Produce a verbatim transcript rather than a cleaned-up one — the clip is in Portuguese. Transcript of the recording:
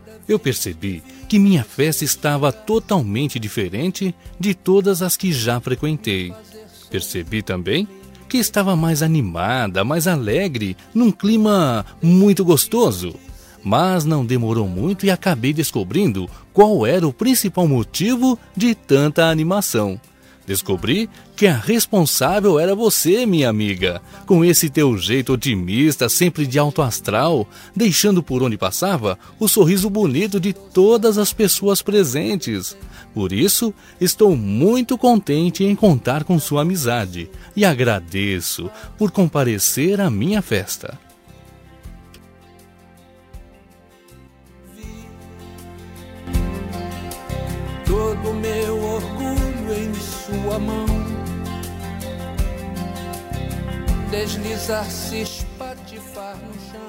Eu percebi que minha festa estava totalmente diferente de todas as que já frequentei. Percebi também que estava mais animada, mais alegre, num clima muito gostoso. Mas não demorou muito e acabei descobrindo qual era o principal motivo de tanta animação. Descobri que a responsável era você, minha amiga, com esse teu jeito otimista, sempre de alto astral, deixando por onde passava o sorriso bonito de todas as pessoas presentes. Por isso, estou muito contente em contar com sua amizade e agradeço por comparecer à minha festa. Todo meu orgulho em sua mão, deslizar, se espatifar no chão.